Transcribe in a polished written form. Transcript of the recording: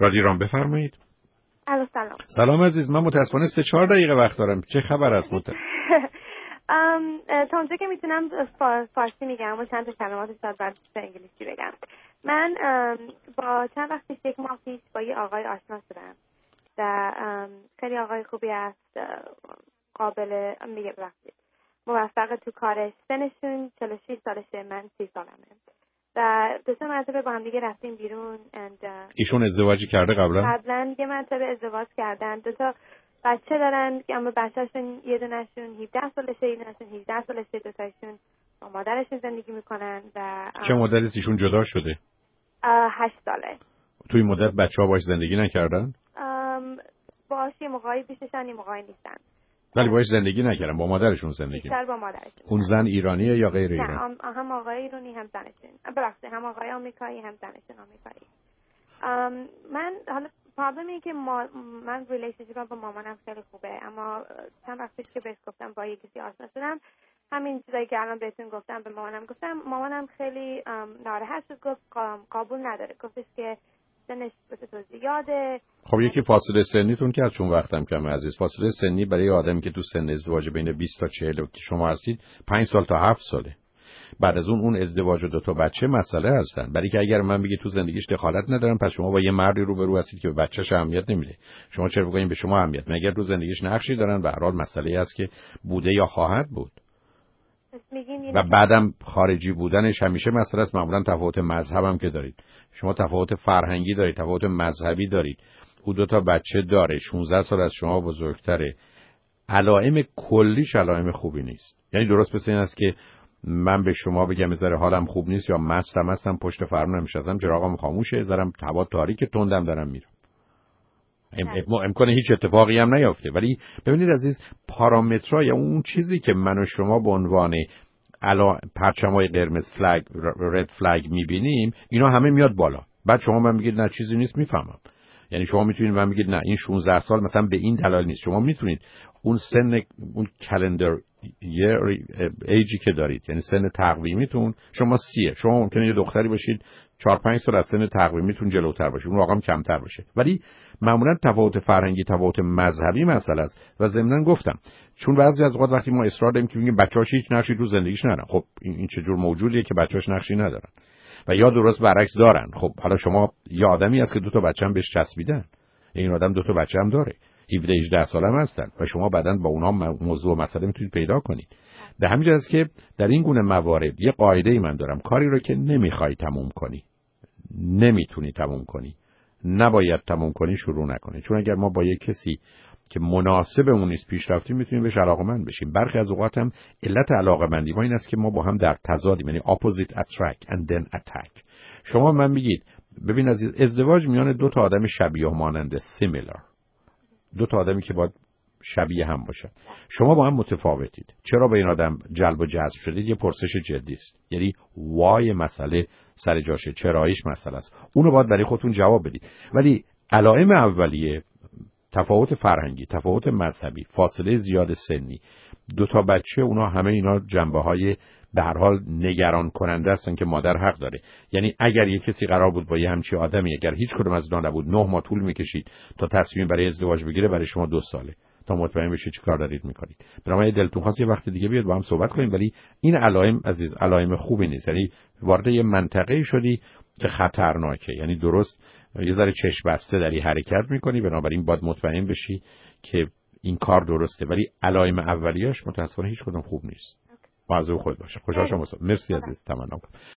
رادیو ایران بفرمایید. الو سلام. سلام عزیز، من متاسفانه 3-4 دقیقه وقت دارم. چه خبر است مت؟ تا اونجا که میتونم فارسی میگم و چند تا کلمات شاید بعد به انگلیسی بگم. من با چند وقت پیش، یک ماه پیش، با یه آقای آشنا شدم و خیلی آقای خوبی است، قابل موفق تو کارش. سنشون 46 سالشه، من 30 سالمه و 2 مرتبه با هم دیگه رفتیم بیرون. ایشون ازدواجی کرده قبلا؟ قبلا یه مرتبه ازدواج کردن، 2 تا بچه دارن، اما بچه‌شون یه دونشون 17 سالشه، یه دونشون 18 سالشه. 2 تاشون با مادرشون زندگی میکنن و چه مدتی است ایشون جدا شده؟ 8 ساله. توی این مدت بچه‌ها باهاش زندگی نکردن؟ باهاش یه موقعی پیششن، یه موقعی نیستن. ولی باهاش زندگی نکردن، با مادرشون زندگی. بیشتر با مادرشون. اون زن ایرانیه یا غیر ایرانی؟ نه، هم آقای ایرانی هم زنشون. ببخشید، هم آقای آمریکایی هم زنشون آمریکایی. من حالا پرابلمی که من ریلیشنشیپم با مامانم خیلی خوبه، اما چند وقت پیش که بهش گفتم با یکی آشنا شدم، همین چیزایی که الان بهتون گفتم به مامانم گفتم. مامانم خیلی ناراحت شد، گفت قبول نداره، گفتش که سنش واسه تو زیاده. خب یکی فاصله سنیتون که از چون وقتم کمه عزیز. فاصله سنی برای آدمی که تو سن ازدواج بین 20 تا 40 که شما هستید 5 سال تا 7 ساله. بعد از اون ازدواج و 2 تا بچه مسئله هستن. برای که اگر من بگی تو زندگیش دخالت ندارم، پس شما با یه مردی روبرو هستید که به بچه‌ش اهمیت نمیده. شما چرا بگین به شما اهمیت؟ مگر تو زندگیش نقشی دارن؟ به هر حال مسئله است که بوده یا خواهد بود. و بعدم خارجی بودنش همیشه مسئله است. معمولا تفاوت مذهب هم که دارید. شما تفاوت فرهنگی دارید، تفاوت مذهبی دارید. او 2 تا بچه داره، 16 سال از شما بزرگتره. علائم کلیش علائم خوبی نیست. یعنی درست مثل این است که من به شما بگم میذاره حالم خوب نیست یا مستم هستم، پشت فرمونم نشستم، چراغم خاموشه، زرم هوا تاریک، تندم دارم میرم. امکان هیچ اتفاقی هم نیافته. ولی ببینید عزیز، پارامترها یا اون چیزی که من و شما به عنوان پرچمای قرمز فلگ، رد فلگ میبینیم، اینا همه میاد بالا. بعد شما من میگید نه چیزی نیست، میفهمم. یعنی شما میتونید من میگید نه این 16 سال مثلا به این دلایل نیست. شما میتونید اون سن، اون کلندر ایجی که دارید، یعنی سن تقویمیتون شما 30، شما ممکنه یه دختری باشید 4-5 سال از سن تقویمیتون جلوتر باشه، اون رقم کمتر باشه. ولی معمولا تفاوت فرهنگی، تفاوت مذهبی مسئله است. و ضمناً گفتم چون بعضی از اوقات وقتی ما اصرار داریم که بگیم بچه‌هاش هیچ نقشی تو زندگیش ندارن، خب این چه جور موجودیه که بچه‌هاش نقشی ندارن؟ و یا درست برعکس دارن. خب حالا شما یه آدمی هست که 2 تا بچه هم بهش چسبیدن، این آدم 2 تا بچه هم داره، 17-18 ساله هم هستن و شما بعداً با اونها موضوع و مسئله میتونید پیدا کنید. به همین جهت که در این گونه موارد یه قاعده‌ای من دارم: کاری رو که نمیخوای تموم کنی، نمیتونی تموم کنی، نباید تموم کنی، شروع نکنی. چون اگر ما با یک کسی که مناسب اون نیست پیش رفتیم، میتونیم بهش علاقه‌مند بشیم. برخی از اوقات هم علت علاقه‌مندی ما این است که ما با هم در تضادیم، یعنی opposite attract and then attack. شما من میگید ببین عزیز، ازدواج میان 2 تا آدم شبیه و ماننده، similar، 2 تا آدمی که باید شبیه هم باشن. شما با هم متفاوتید. چرا به این آدم جلب و جذب شدید؟ یه پرسش جدی است. یعنی وای مسئله سر جاشه، چراییش مسئله است. اونو باید برای خودتون جواب بدید. ولی علائم اولیه، تفاوت فرهنگی، تفاوت مذهبی، فاصله زیاد سنی، 2 تا بچه، اونا همه اینا جنبه‌های به هر حال نگران کننده هستن که مادر حق داره. یعنی اگر یه کسی قرار بود با یه همچین آدمی، اگر هیچ کدوم از اینا نبود، 9 ماه طول می‌کشید تا تصمیم برای ازدواج بگیره، برای شما 2 ساله تا مطمئن بشید چیکار دارید می‌کنید. بنابراین دلتون خواست یه وقت دیگه بیاد با هم صحبت کنیم. ولی این علائم عزیز علائم خوبی نیست. یعنی وارد یه منطقه‌ای شدی که خطرناکه. یعنی درست یه ذره چشم بسته داری حرکت می‌کنی، بنابراین باید مطمئن بشی که این کار درسته. ولی علائم اولیه‌اش متأسفانه هیچ کدوم خوب نیست. مواظب خود باشه. خوشحال شدم. مرسی عزیز، تمام.